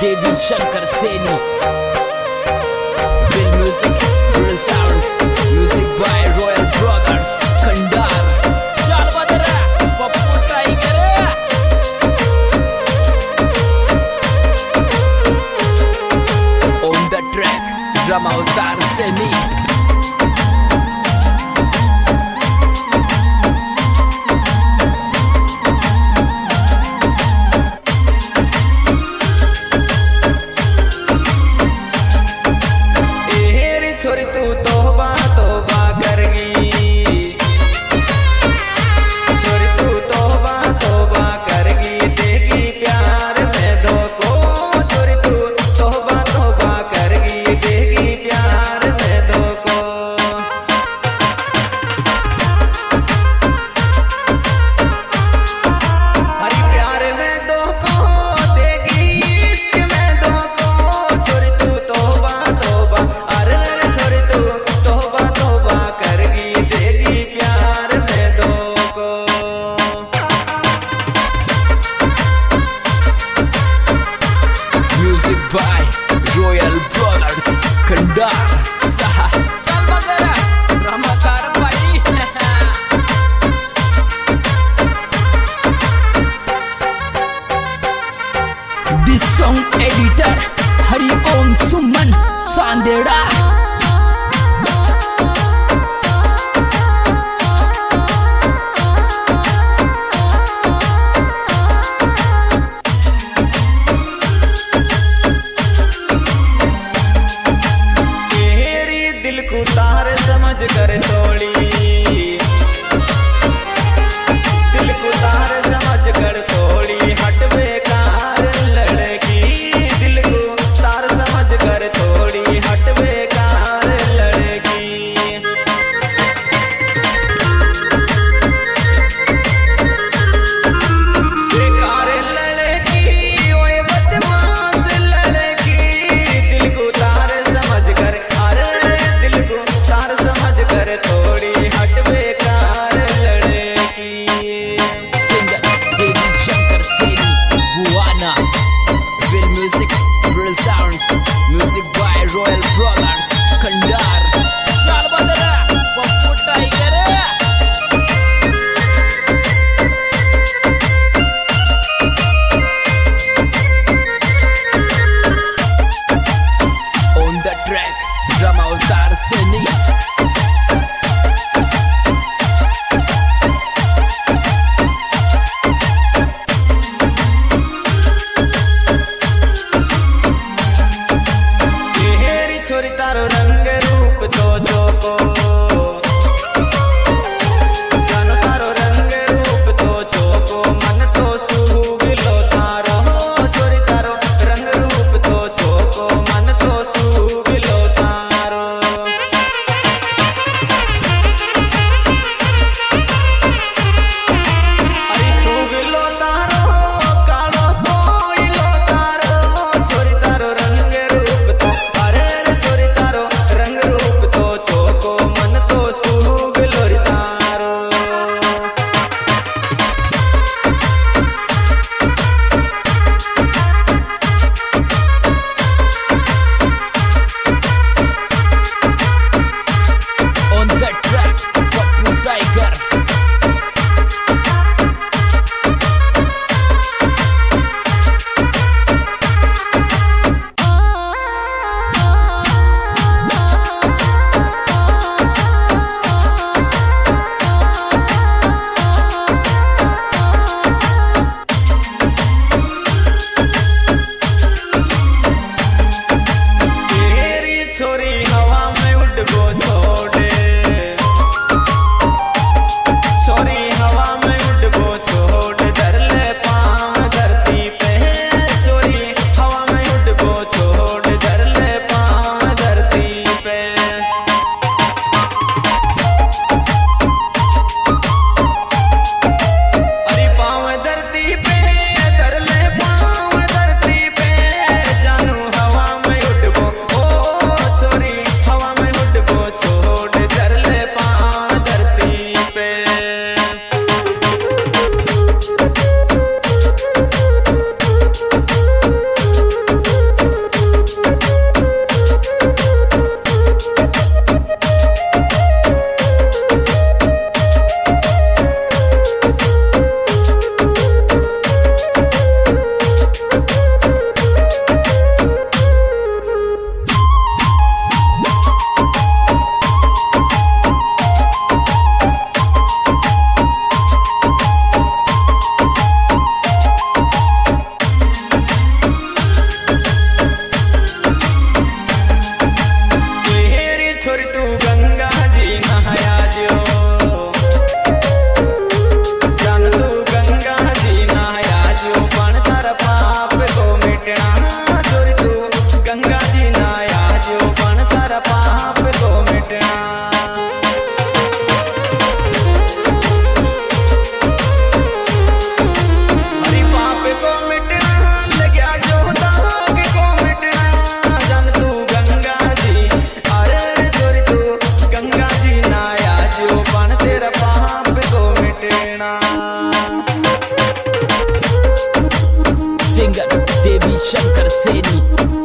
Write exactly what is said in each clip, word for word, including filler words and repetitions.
David Shankar Seni. Real music, real sounds. Music by Royal Brothers. Kandar. चल बदरा, Pappu tiger. On the track, Drama Avtar Seni. छोरी तू तोबा तोबा करगी, छोरी तू तोबा तोबा करगी, देगी प्यार में धोखो। छोरी तू तोबा तोबा करगी, देगी प्यार में धोखो। हरी प्यार में धोखो, देगी इश्क में धोखो। छोरी तू तोबा तोबा अरे तोबा तोबा करगी, देगी प्यार में धोखो। Music by Royal Brothers. Kandar. Saha. चल बदरा, रमकार भाई. This song editor Hari Om Suman Sandera. दिल को तार समझ कर तोड़ी, दिल को तार समझ कर तोड़ी, हट बेकार लड़की। दिल को तार समझ कर तोड़ी, हट बेकार लड़की। बेकार लड़की, ओए बदमाश लड़की। दिल को तार समझ कर तार समझ कर थोड़ी, हट बेकार लड़की। Singer David Shankar Seni. Guana. Real music, real sounds. Music by Royal Brothers. Kandar. चल बदरा, Pappu tiger. On the track, Drama Avtar Seni. Singer Devi Shankar Seni.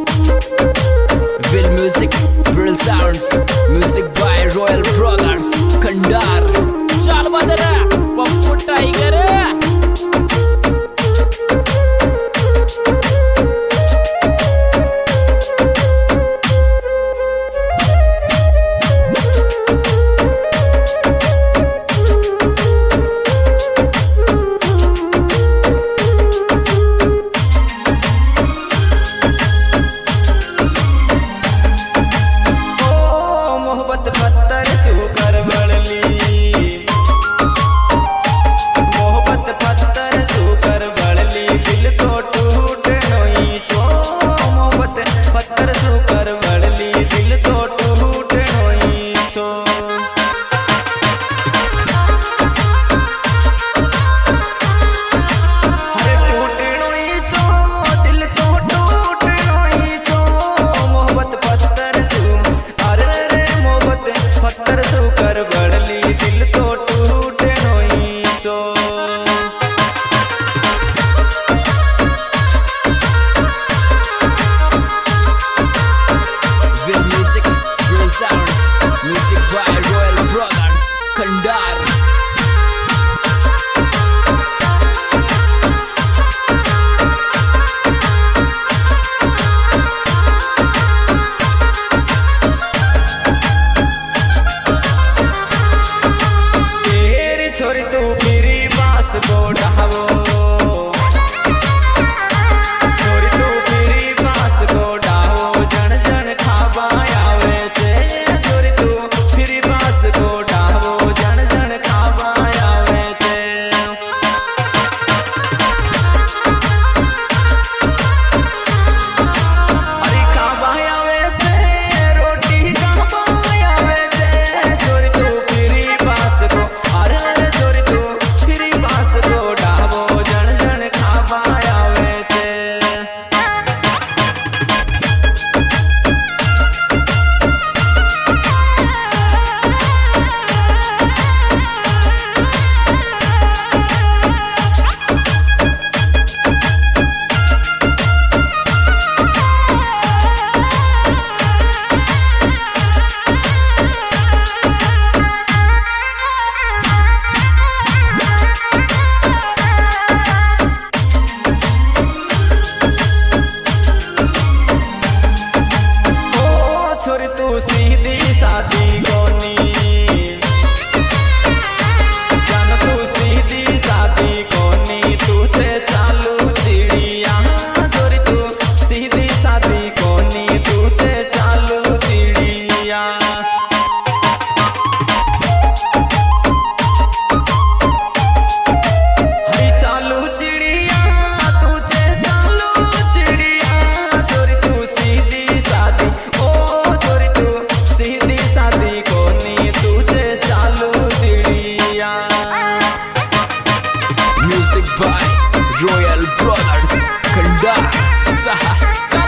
Will Music, Real Sounds. Music by Royal Brothers, Kandar. Chal badra, Pappu Tiger. पत्थर सुकर बड़ली मोहब्बत पत्थर सुकर बड़ली दिल तो टूट नोई छो मोहब्बत पत्थर सुकर बड़ली दिल तो टूट नोई छो हरे टूट नोई छो दिल तो टूट नोई छो मोहब्बत पत्थर सु अरे पत्थर सुकर बड़ली दिल तो टूट नोई छो Will Music, Real Sounds. Music by Royal Brothers, Kandar. छोरी तू फिरी बास को डावो छोरी तू फिरी बास को डावो जन जन खाबा आवे छे छोरी तू फिरी बास को डावो जन जन खाबा आवे छे अरे खाबा आवे छे रोटी खाबा आवे छे छोरी तू फिरी बास को अरे तू सीधी सादी कोनी जान तू सीधी सादी कोनी तुझे चालू चिड़िया छोरी तू सीधी सादी कोनी तुझे चालू चिड़िया हरी चालू चिड़िया तुझे चालू चिड़िया छोरी तू सीधी सादी ओ सीधी सादी कोनी तुझे चालू चिड़िया Music by Royal Brothers, Kandar.